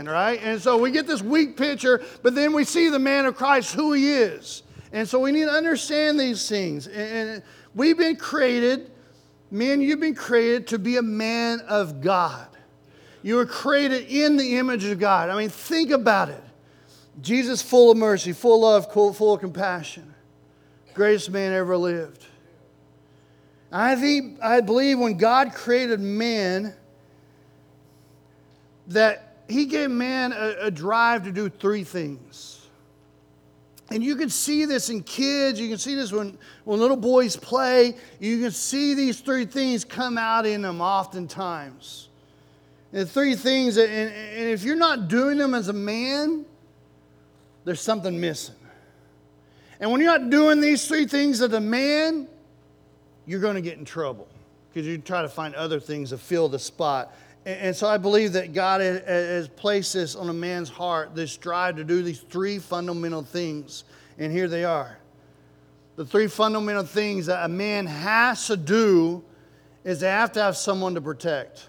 right? And so we get this weak picture, but then we see the man of Christ, who he is. And so we need to understand these things. And we've been created, men, you've been created to be a man of God. You were created in the image of God. I mean, think about it. Jesus, full of mercy, full of love, full of compassion. Greatest man ever lived. I believe when God created man, that he gave man a drive to do three things. And you can see this in kids. You can see this when little boys play. You can see these three things come out in them oftentimes. And three things, and if you're not doing them as a man, there's something missing. And when you're not doing these three things as a man, you're going to get in trouble because you try to find other things to fill the spot. And so I believe that God has placed this on a man's heart, this drive to do these three fundamental things. And here they are. The three fundamental things that a man has to do is they have to have someone to protect.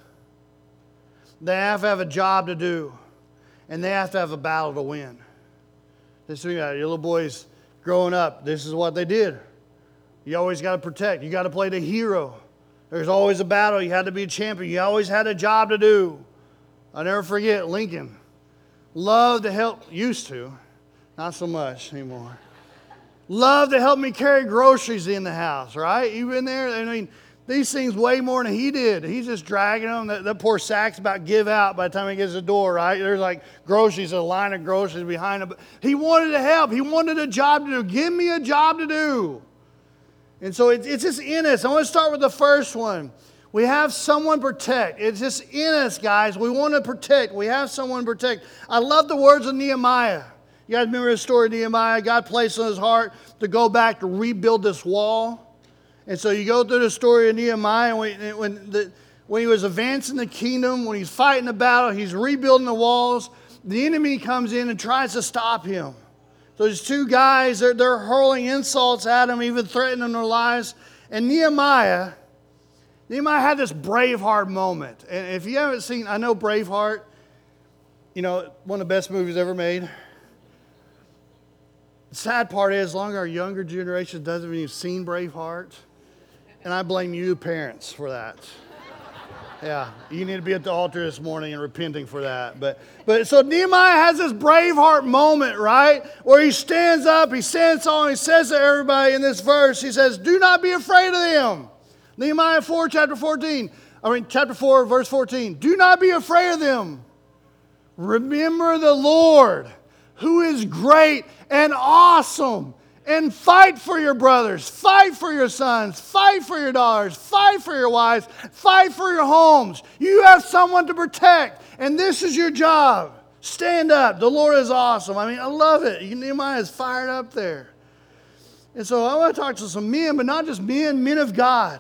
They have to have a job to do. And they have to have a battle to win. This is your little boys growing up. This is what they did. You always got to protect. You got to play the hero. There's always a battle. You had to be a champion. You always had a job to do. I'll never forget Lincoln. Loved to help. Used to. Not so much anymore. Loved to help me carry groceries in the house, right? You been there? I mean, these things way more than he did. He's just dragging them. That poor sack's about to give out by the time he gets to the door, right? There's like groceries, a line of groceries behind him. But he wanted to help. He wanted a job to do. Give me a job to do. And so it's just in us. I want to start with the first one. We have someone to protect. It's just in us, guys. We want to protect. We have someone to protect. I love the words of Nehemiah. You guys remember the story of Nehemiah? God placed on his heart to go back to rebuild this wall. And so you go through the story of Nehemiah when he was advancing the kingdom, when he's fighting the battle, he's rebuilding the walls. The enemy comes in and tries to stop him. So there's two guys, they're hurling insults at him, even threatening their lives. And Nehemiah had this Braveheart moment. And if you haven't seen, I know Braveheart, one of the best movies ever made. The sad part is, long as our younger generation doesn't even seen Braveheart. And I blame you parents for that. Yeah, you need to be at the altar this morning and repenting for that. But so Nehemiah has this Braveheart moment, right? Where he stands up, he stands on, he says to everybody in this verse, he says, do not be afraid of them. Nehemiah 4, chapter 4, verse 14. Do not be afraid of them. Remember the Lord, who is great and awesome. And fight for your brothers, fight for your sons, fight for your daughters, fight for your wives, fight for your homes. You have someone to protect, and this is your job. Stand up. The Lord is awesome. I mean, I love it. Nehemiah is fired up there. And so I want to talk to some men, but not just men of God.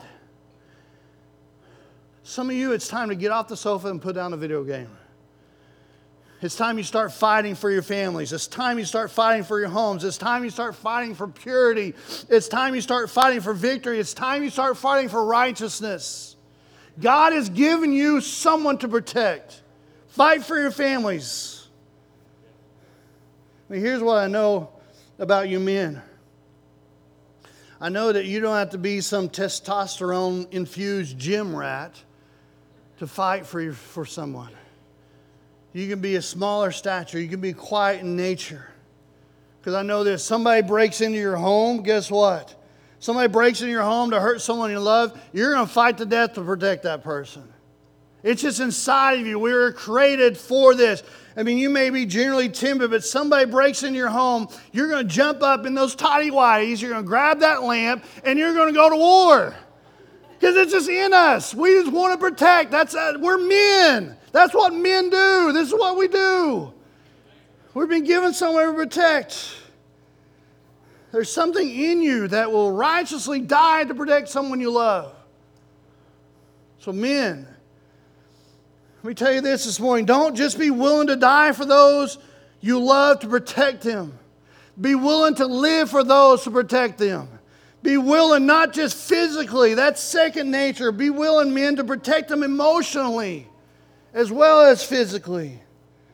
Some of you, it's time to get off the sofa and put down a video game. It's time you start fighting for your families. It's time you start fighting for your homes. It's time you start fighting for purity. It's time you start fighting for victory. It's time you start fighting for righteousness. God has given you someone to protect. Fight for your families. I mean, here's what I know about you men. I know that you don't have to be some testosterone-infused gym rat to fight for someone. You can be a smaller stature. You can be quiet in nature. Because I know this. Somebody breaks into your home, guess what? Somebody breaks into your home to hurt someone you love, you're going to fight to death to protect that person. It's just inside of you. We were created for this. I mean, you may be generally timid, but somebody breaks into your home, you're going to jump up in those tighty-whities, you're going to grab that lamp, and you're going to go to war. Because it's just in us. We just want to protect. We're men. That's what men do. This is what we do. We've been given somewhere to protect. There's something in you that will righteously die to protect someone you love. So men, let me tell you this morning. Don't just be willing to die for those you love to protect them. Be willing to live for those to protect them. Be willing, not just physically, that's second nature. Be willing, men, to protect them emotionally as well as physically.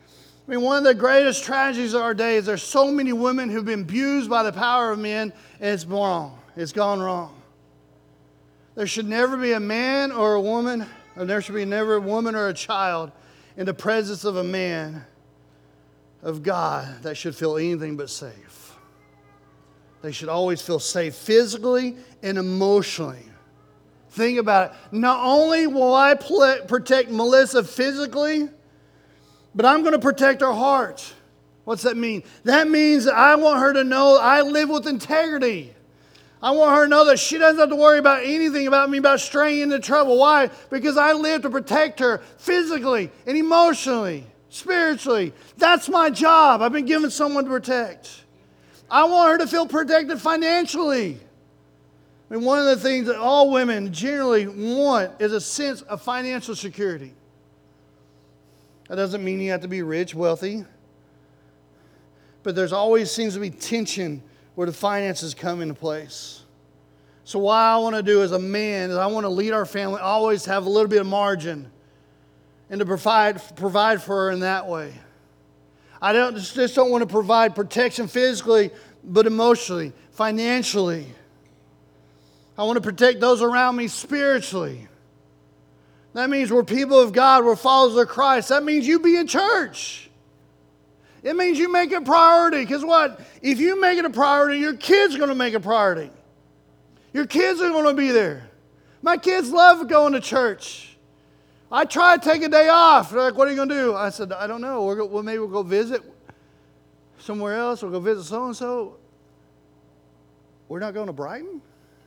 I mean, one of the greatest tragedies of our day is there's so many women who've been abused by the power of men, and it's wrong. It's gone wrong. There should never be a man or a woman, or there should be never a woman or a child in the presence of a man of God that should feel anything but safe. They should always feel safe physically and emotionally. Think about it. Not only will I protect Melissa physically, but I'm going to protect her heart. What's that mean? That means that I want her to know I live with integrity. I want her to know that she doesn't have to worry about anything about me, about straying into trouble. Why? Because I live to protect her physically and emotionally, spiritually. That's my job. I've been given someone to protect. I want her to feel protected financially. I mean, one of the things that all women generally want is a sense of financial security. That doesn't mean you have to be rich, wealthy. But there's always seems to be tension where the finances come into place. So what I want to do as a man is I want to lead our family, always have a little bit of margin and to provide for her in that way. I just don't want to provide protection physically, but emotionally, financially. I want to protect those around me spiritually. That means we're people of God, we're followers of Christ. That means you be in church. It means you make it a priority. Because what? If you make it a priority, your kids are going to make it a priority. Your kids are going to be there. My kids love going to church. I try to take a day off. They're like, what are you going to do? I said, I don't know. Maybe we'll go visit somewhere else. We'll go visit so-and-so. We're not going to Brighton?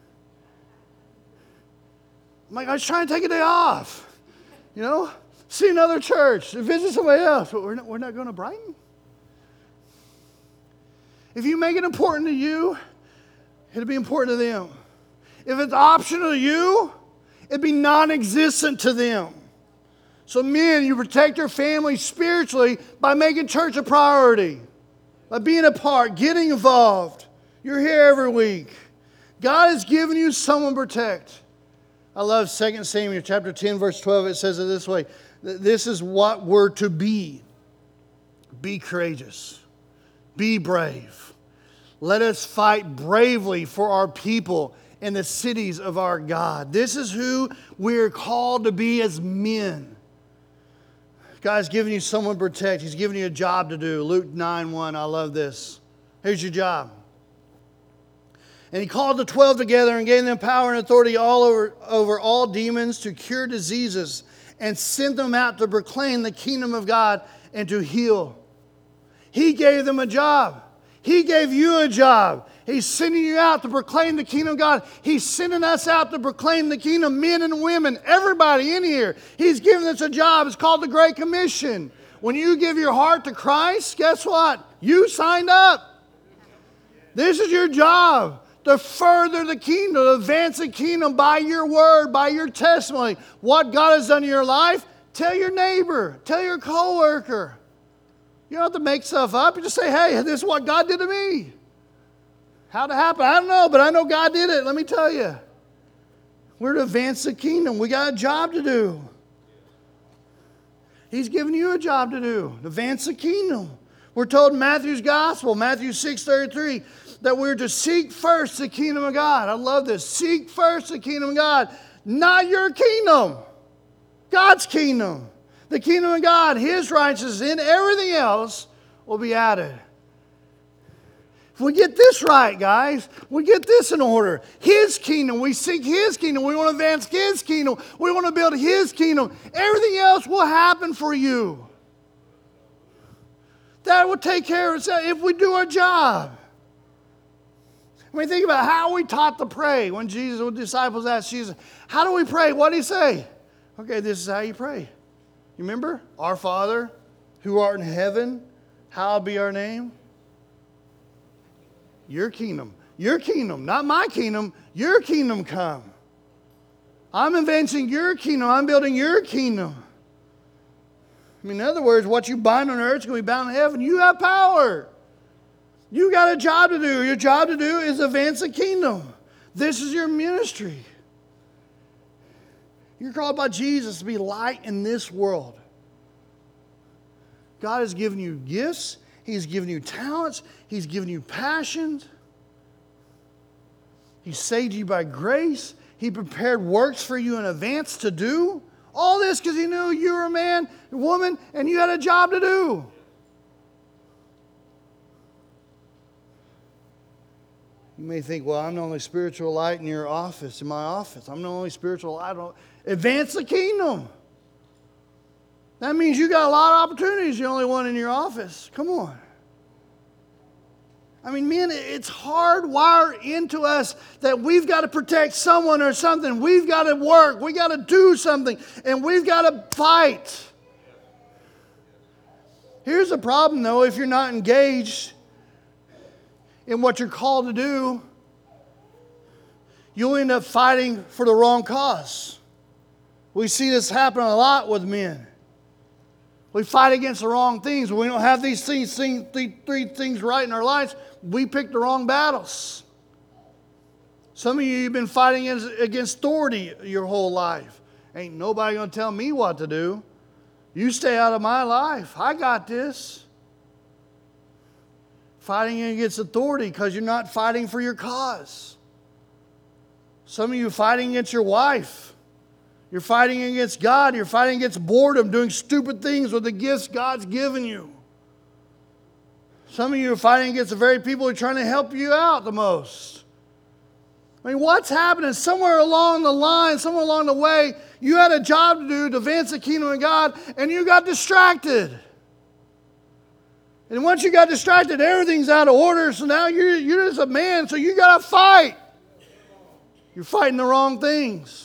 I'm like, I was trying to take a day off. You know? See another church. Visit somebody else. But we're not going to Brighton? If you make it important to you, it'll be important to them. If it's optional to you, it'd be non-existent to them. So men, you protect your family spiritually by making church a priority. By being a part, getting involved. You're here every week. God has given you someone to protect. I love 2 Samuel chapter 10, verse 12. It says it this way. This is what we're to be. Be courageous. Be brave. Let us fight bravely for our people and the cities of our God. This is who we're called to be as men. God's giving you someone to protect. He's giving you a job to do. Luke 9:1. I love this. Here's your job. And he called the 12 together and gave them power and authority over all demons to cure diseases and sent them out to proclaim the kingdom of God and to heal. He gave them a job. He gave you a job. He's sending you out to proclaim the kingdom of God. He's sending us out to proclaim the kingdom, men and women, everybody in here. He's giving us a job. It's called the Great Commission. When you give your heart to Christ, guess what? You signed up. This is your job. To further the kingdom, to advance the kingdom by your word, by your testimony. What God has done in your life, tell your neighbor, tell your coworker. You don't have to make stuff up. You just say, hey, this is what God did to me. How'd it happen? I don't know, but I know God did it. Let me tell you. We're to advance the kingdom. We got a job to do. He's given you a job to do. Advance the kingdom. We're told in Matthew's gospel, Matthew 6:33, that we're to seek first the kingdom of God. I love this. Seek first the kingdom of God. Not your kingdom. God's kingdom. The kingdom of God, His righteousness, and everything else will be added. If we get this right, guys, we get this in order. His kingdom, we seek His kingdom. We want to advance His kingdom. We want to build His kingdom. Everything else will happen for you. That will take care of itself if we do our job. I mean, think about how we taught to pray when the disciples asked Jesus, how do we pray? What did He say? Okay, this is how you pray. You remember? Our Father, who art in heaven, hallowed be our name. Your kingdom, not my kingdom, your kingdom come. I'm advancing your kingdom. I'm building your kingdom. I mean, in other words, what you bind on earth is going to be bound in heaven. You have power. You got a job to do. Your job to do is advance the kingdom. This is your ministry. You're called by Jesus to be light in this world. God has given you gifts. He's given you talents. He's given you passions. He saved you by grace. He prepared works for you in advance to do. All this because He knew you were a man, a woman, and you had a job to do. You may think, well, I'm the only spiritual light in your office, in my office. I'm the only spiritual light. Advance the kingdom. That means you got a lot of opportunities. You're the only one in your office. Come on. I mean, man, it's hardwired into us that we've got to protect someone or something. We've got to work. We've got to do something. And we've got to fight. Here's the problem, though. If you're not engaged in what you're called to do, you'll end up fighting for the wrong cause. We see this happen a lot with men. We fight against the wrong things. When we don't have these three things right in our lives, we pick the wrong battles. Some of you have been fighting against authority your whole life. Ain't nobody going to tell me what to do. You stay out of my life. I got this. Fighting against authority because you're not fighting for your cause. Some of you are fighting against your wife. You're fighting against God. You're fighting against boredom, doing stupid things with the gifts God's given you. Some of you are fighting against the very people who are trying to help you out the most. I mean, what's happening? Somewhere along the line, somewhere along the way, you had a job to do to advance the kingdom of God, and you got distracted. And once you got distracted, everything's out of order, so now you're just a man, so you got to fight. You're fighting the wrong things.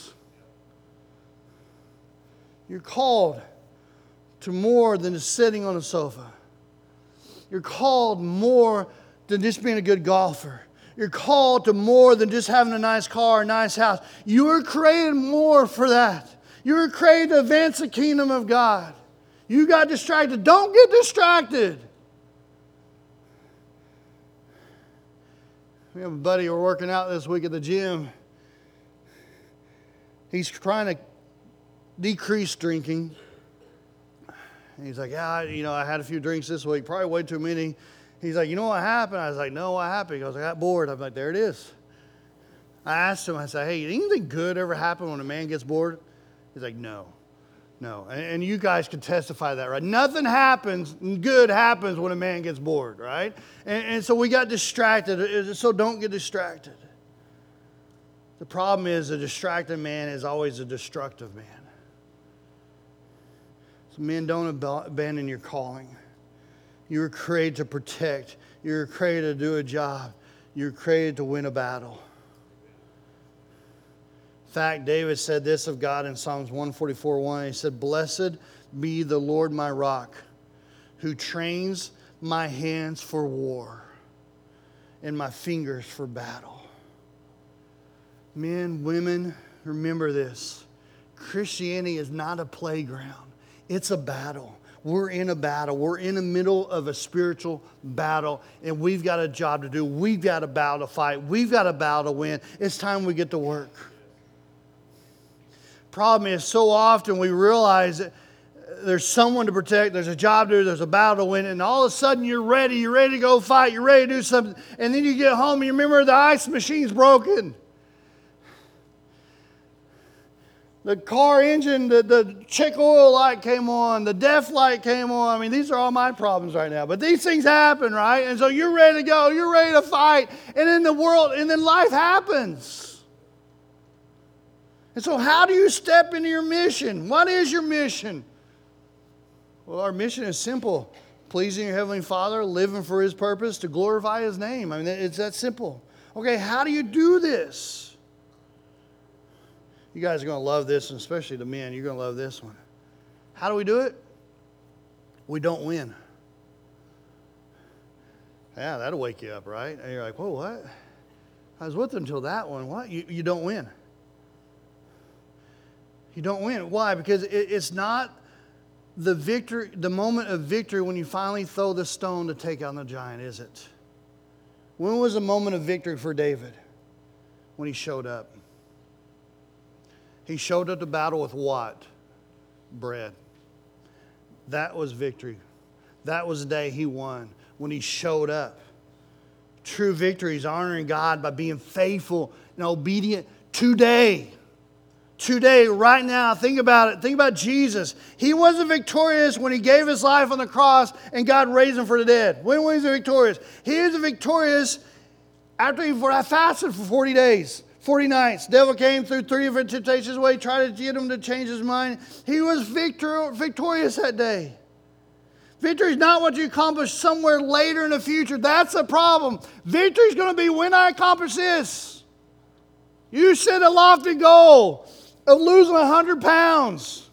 You're called to more than just sitting on a sofa. You're called more than just being a good golfer. You're called to more than just having a nice car, a nice house. You were created more for that. You were created to advance the kingdom of God. You got distracted. Don't get distracted. We have a buddy we're working out this week at the gym. He's trying to decrease drinking. And he's like, yeah, I had a few drinks this week, probably way too many. He's like, you know what happened? I was like, no, what happened? He goes, I got bored. I'm like, there it is. I asked him, I said, hey, anything good ever happen when a man gets bored? He's like, no. And you guys can testify to that, right? Nothing good happens when a man gets bored, right? And so we got distracted. So don't get distracted. The problem is a distracted man is always a destructive man. So men, don't abandon your calling. You were created to protect. You were created to do a job. You were created to win a battle. In fact, David said this of God in Psalms 144:1. He said, blessed be the Lord my rock, who trains my hands for war and my fingers for battle. Men, women, remember this. Christianity is not a playground. It's a battle. We're in a battle. We're in the middle of a spiritual battle, and we've got a job to do. We've got a battle to fight. We've got a battle to win. It's time we get to work. Problem is, so often we realize that there's someone to protect, there's a job to do, there's a battle to win, and all of a sudden you're ready to go fight, you're ready to do something, and then you get home and you remember the ice machine's broken. The car engine, the check oil light came on, the deaf light came on. I mean, these are all my problems right now. But these things happen, right? And so you're ready to go, you're ready to fight. And then life happens. And so how do you step into your mission? What is your mission? Well, our mission is simple. Pleasing your Heavenly Father, living for His purpose, to glorify His name. I mean, it's that simple. Okay, how do you do this? You guys are going to love this, and especially the men, you're going to love this one. How do we do it? We don't win. Yeah, that'll wake you up, right? And you're like, whoa, what? I was with them until that one. What? You don't win. You don't win. Why? Because it's not the victory, the moment of victory when you finally throw the stone to take on the giant, is it? When was the moment of victory for David? When he showed up. He showed up to battle with what? Bread. That was victory. That was the day he won, when he showed up. True victory is honoring God by being faithful and obedient today. Today, right now, think about it. Think about Jesus. He wasn't victorious when he gave his life on the cross and God raised him from the dead. When was he victorious? He was victorious after he fasted for 40 days, 40 nights. The devil came through 3 different temptations away, tried to get him to change his mind. He was victorious that day. Victory is not what you accomplish somewhere later in the future. That's the problem. Victory is going to be when I accomplish this. You set a lofty goal of losing 100 pounds.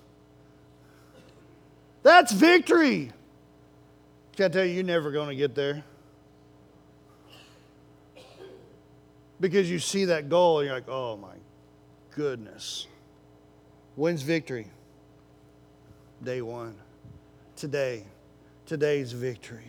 That's victory. Can I tell you, you're never going to get there. Because you see that goal and you're like, oh my goodness. When's victory? Day one. Today. Today's victory.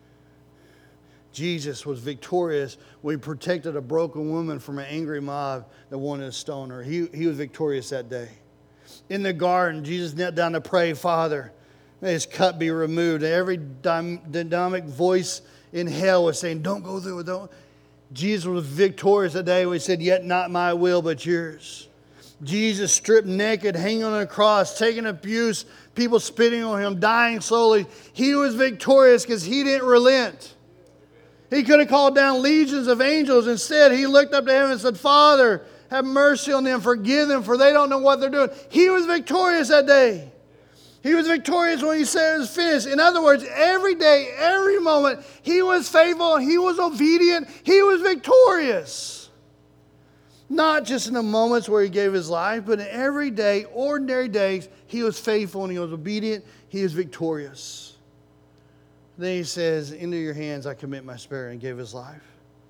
Jesus was victorious when he protected a broken woman from an angry mob that wanted to stone her. He was victorious that day. In the garden, Jesus knelt down to pray, Father, may his cup be removed. And every dynamic voice in hell was saying, don't go through it. Don't. Jesus was victorious that day when he said, yet not my will, but yours. Jesus stripped naked, hanging on a cross, taking abuse, people spitting on him, dying slowly. He was victorious because he didn't relent. He could have called down legions of angels. Instead, he looked up to heaven and said, Father, have mercy on them, forgive them, for they don't know what they're doing. He was victorious that day. He was victorious when he said it was finished. In other words, every day, every moment, he was faithful, he was obedient, he was victorious. Not just in the moments where he gave his life, but in every day, ordinary days, he was faithful and he was obedient, he was victorious. Then he says, into your hands I commit my spirit, and gave his life.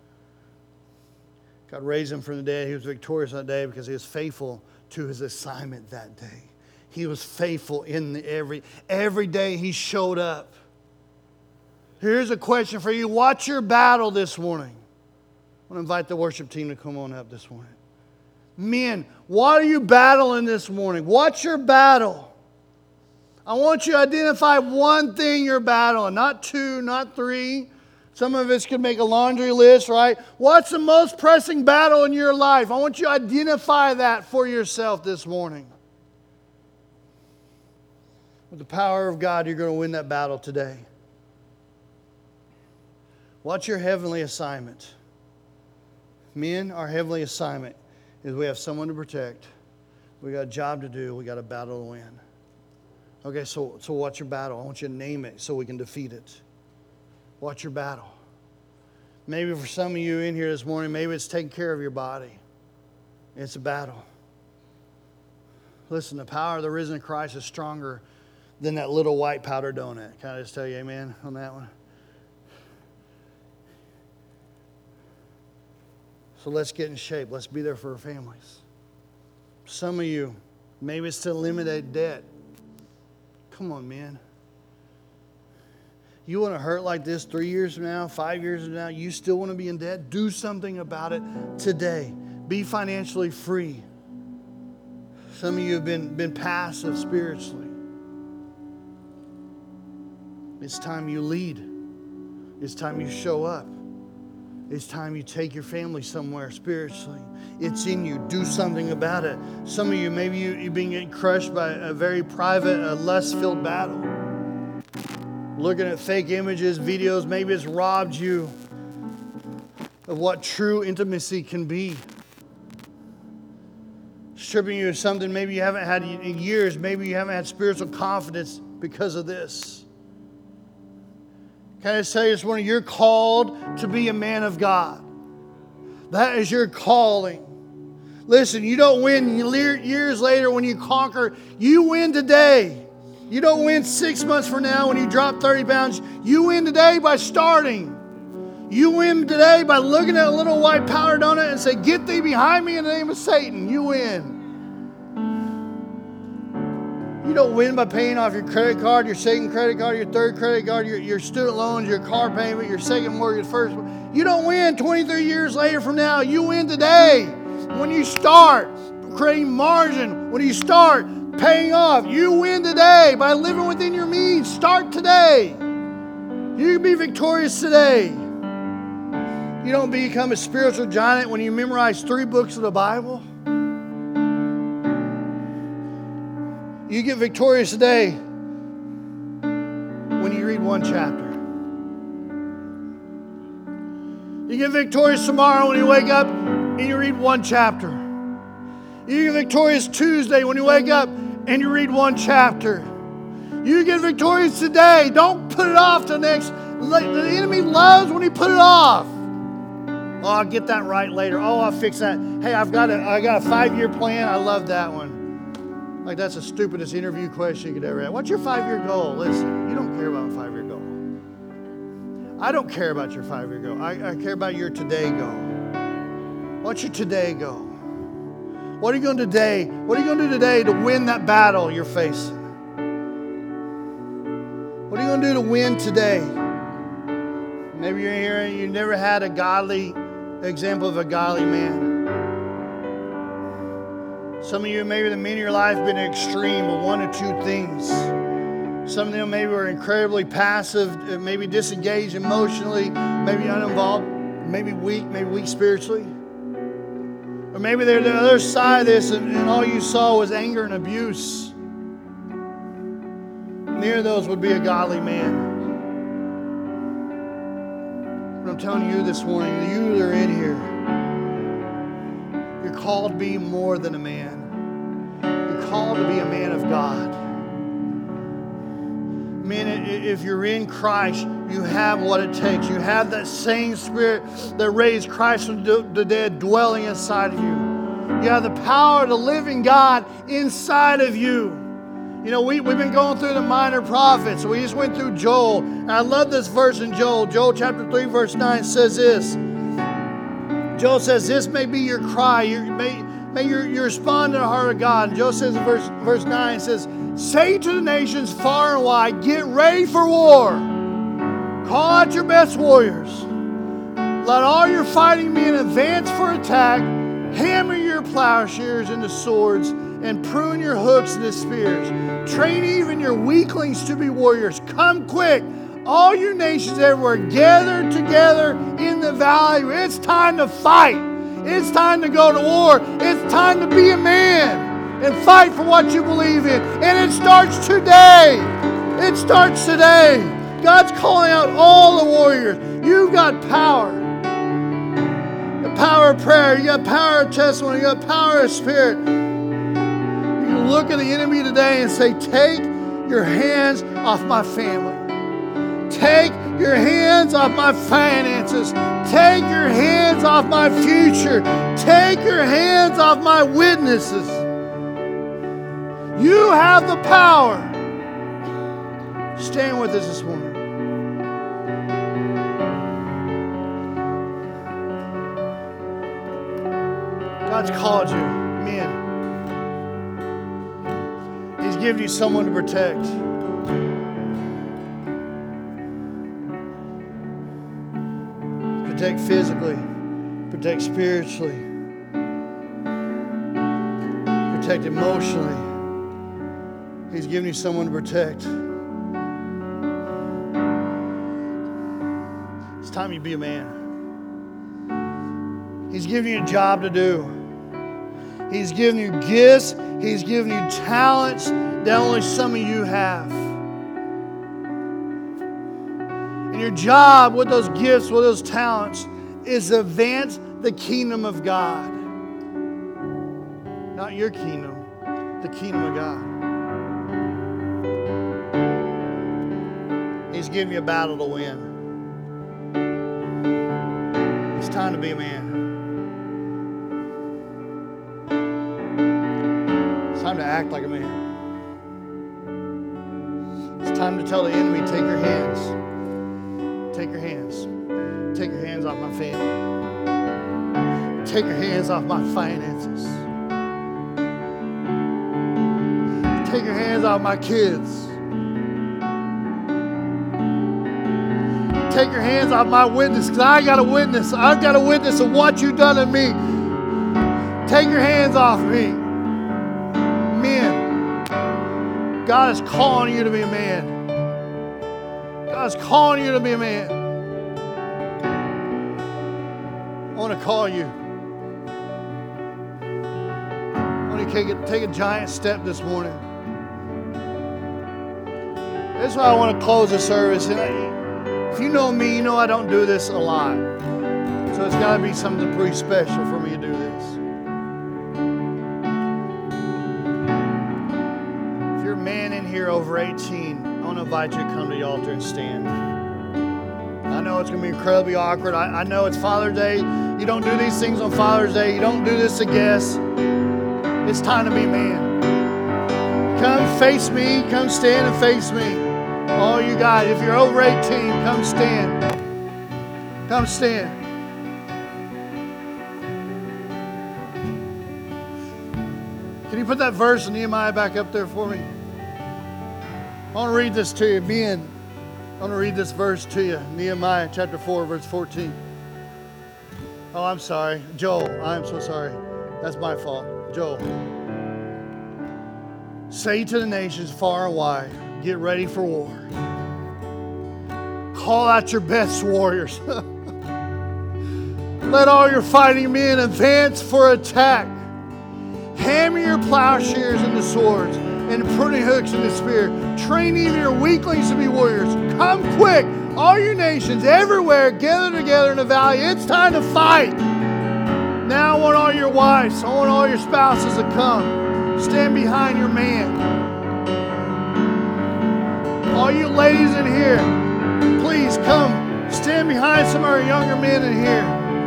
God raised him from the dead. He was victorious that day because he was faithful to his assignment that day. He was faithful in every day he showed up. Here's a question for you. What's your battle this morning? I want to invite the worship team to come on up this morning. Men, what are you battling this morning? What's your battle? I want you to identify one thing you're battling, not 2, not 3. Some of us could make a laundry list, right? What's the most pressing battle in your life? I want you to identify that for yourself this morning. With the power of God, you're going to win that battle today. What's your heavenly assignment? Men, our heavenly assignment is we have someone to protect. We got a job to do. We got a battle to win. Okay, so what's your battle? I want you to name it so we can defeat it. What's your battle? Maybe for some of you in here this morning, maybe it's taking care of your body. It's a battle. Listen, the power of the risen Christ is stronger than that little white powder donut. Can I just tell you amen on that one? So let's get in shape. Let's be there for our families. Some of you, maybe it's to eliminate debt. Come on, man. You want to hurt like this 3 years from now, 5 years from now, you still want to be in debt? Do something about it today. Be financially free. Some of you have been passive spiritually. It's time you lead. It's time you show up. It's time you take your family somewhere spiritually. It's in you. Do something about it. Some of you, maybe you've been getting crushed by a very private, lust-filled battle. Looking at fake images, videos, maybe it's robbed you of what true intimacy can be. Stripping you of something maybe you haven't had in years. Maybe you haven't had spiritual confidence because of this. Can I just tell you this morning, you're called to be a man of God. That is your calling. Listen, you don't win years later when you conquer. You win today. You don't win 6 months from now when you drop 30 pounds. You win today by starting. You win today by looking at a little white powder donut and say, get thee behind me in the name of Satan. You win. You don't win by paying off your credit card, your second credit card, your third credit card, your student loans, your car payment, your second mortgage, first. You don't win 23 years later from now. You win today. When you start creating margin, when you start paying off, you win today by living within your means. Start today. You can be victorious today. You don't become a spiritual giant when you memorize 3 books of the Bible. You get victorious today when you read 1 chapter. You get victorious tomorrow when you wake up and you read 1 chapter. You get victorious Tuesday when you wake up and you read 1 chapter. You get victorious today. Don't put it off to next. The enemy loves when you put it off. Oh, I'll get that right later. Oh, I'll fix that. Hey, I got a 5-year plan. I love that one. Like, that's the stupidest interview question you could ever have. What's your 5-year goal? Listen, you don't care about a 5-year goal. I don't care about your 5-year goal. I care about your today goal. What's your today goal? What are you going to do today? What are you going to do today to win that battle you're facing? What are you going to do to win today? Maybe you're here and you never had a godly example of a godly man. Some of you, maybe the men in your life have been extreme of 1 or 2 things. Some of them maybe were incredibly passive, maybe disengaged emotionally, maybe uninvolved, maybe weak spiritually. Or maybe they're the other side of this and all you saw was anger and abuse. Neither of those would be a godly man. But I'm telling you this morning, you that are in here, you're called to be more than a man. You're called to be a man of God. Men, if you're in Christ, you have what it takes. You have that same Spirit that raised Christ from the dead dwelling inside of you. You have the power of the living God inside of you. You know, we've been going through the minor prophets. We just went through Joel. And I love this verse in Joel. Joel chapter 3, verse 9 says this. Joel says, this may be your cry. May you respond to the heart of God. And Joel says in verse 9, it says, say to the nations far and wide, get ready for war. Call out your best warriors. Let all your fighting men advance for attack. Hammer your plowshares into swords and prune your hooks into spears. Train even your weaklings to be warriors. Come quick, all you nations everywhere, gather together in the valley. It's time to fight. It's time to go to war. It's time to be a man and fight for what you believe in. And it starts today. It starts today. God's calling out all the warriors. You've got power. The power of prayer. You got power of testimony. You got power of spirit. You can look at the enemy today and say, take your hands off my family. Take your hands off my finances. Take your hands off my future. Take your hands off my witnesses. You have the power. Stand with us this morning. God's called you, men. He's given you someone to protect. Protect physically, protect spiritually, protect emotionally. He's given you someone to protect. It's time you be a man. He's given you a job to do. He's given you gifts. He's given you talents that only some of you have. And your job with those gifts, with those talents, is to advance the kingdom of God. Not your kingdom, the kingdom of God. He's given you a battle to win. It's time to be a man. It's time to act like a man. It's time to tell the enemy, take your hands. Take your hands. Take your hands off my family. Take your hands off my finances. Take your hands off my kids. Take your hands off my witness, because I got a witness. I've got a witness of what you've done to me. Take your hands off me. Men, God is calling you to be a man. God's calling you to be a man. I want to call you. I want to take a giant step this morning. That's why I want to close the service. If you know me, you know I don't do this a lot. So it's got to be something pretty special for me to do this. If you're a man in here over 18, I want to invite you to come to the altar and stand. I know it's going to be incredibly awkward. I know it's Father's Day. You don't do these things on Father's Day. You don't do this to guests. It's time to be man. Come face me. Come stand and face me. All you guys, if you're over 18, come stand. Come stand. Can you put that verse in Nehemiah back up there for me? I want to read this to you. I want to read this verse to you. Nehemiah chapter 4, verse 14. Oh, I'm sorry. Joel, I'm so sorry. That's my fault. Joel. Say to the nations far and wide, get ready for war. Call out your best warriors. Let all your fighting men advance for attack. Hammer your plowshares into swords and pruning hooks into spear. Train even your weaklings to be warriors. Come quick, all you nations everywhere, gather together in the valley. It's time to fight. Now I want all your wives, I want all your spouses to come. Stand behind your man. All you ladies in here, please come stand behind some of our younger men in here.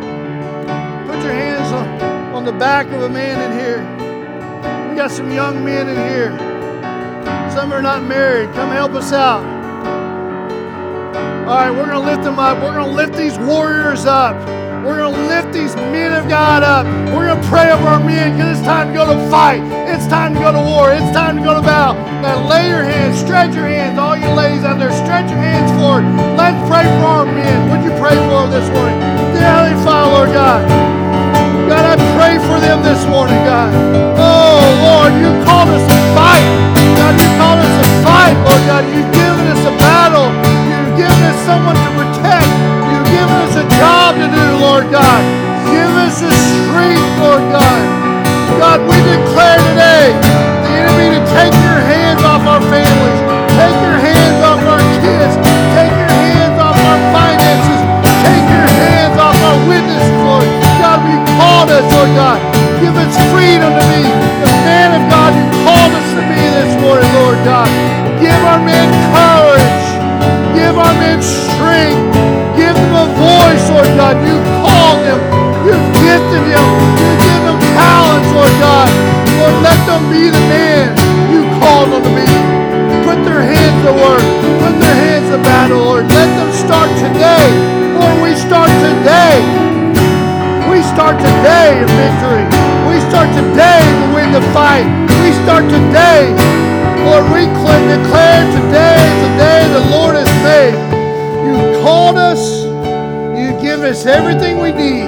Put your hands on the back of a man in here. We got some young men in here. Some are not married. Come help us out. All right, we're going to lift them up. We're going to lift these warriors up. We're going to lift these men of God up. We're going to pray over our men because it's time to go to fight. It's time to go to war. It's time to go to battle. Now lay your hands, stretch your hands. All you ladies out there, stretch your hands forward. Let's pray for our men. Would you pray for them this morning? Dear Heavenly Father, Lord God. God, I pray for them this morning, God. Oh, Lord, you called us to fight. God, you called us to fight, Lord God. You've given us a battle. You've given us someone to protect. You've given us a job to do, Lord God. Give us the strength, Lord God. God, we declare today the enemy to take your hands off our families. Take your hands off our kids. Take your hands off our finances. Take your hands off our witnesses, Lord. God, you called us, Lord God. Give us freedom to be the man of God you called us to be this morning, Lord God. Give our men courage. Give our men strength. Give them a voice, Lord God. You called them. You've gifted them. You've given them talents, Lord God. Lord, let them be the man you called them to be. Put their hands to work. Put their hands to battle, Lord. Let them start today. Lord, we start today. We start today in victory. We start today to win the fight. We start today. Lord, we declare today is the day the Lord has made. You called us. You give us everything we need.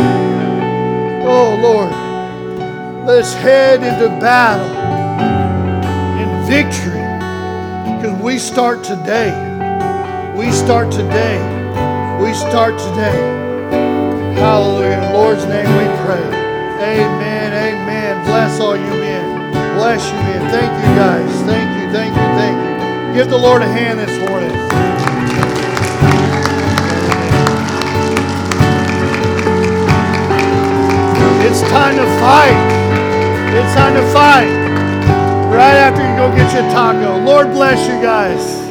Oh, Lord. Let us head into battle in victory. Because we start today. We start today. We start today. Hallelujah. In the Lord's name we pray. Amen. Amen. Bless all you men. Bless you men. Thank you guys. Thank you. Thank you. Thank you. Give the Lord a hand this morning. It's time to fight. It's time to fight. Right after you go get your taco. Lord bless you guys.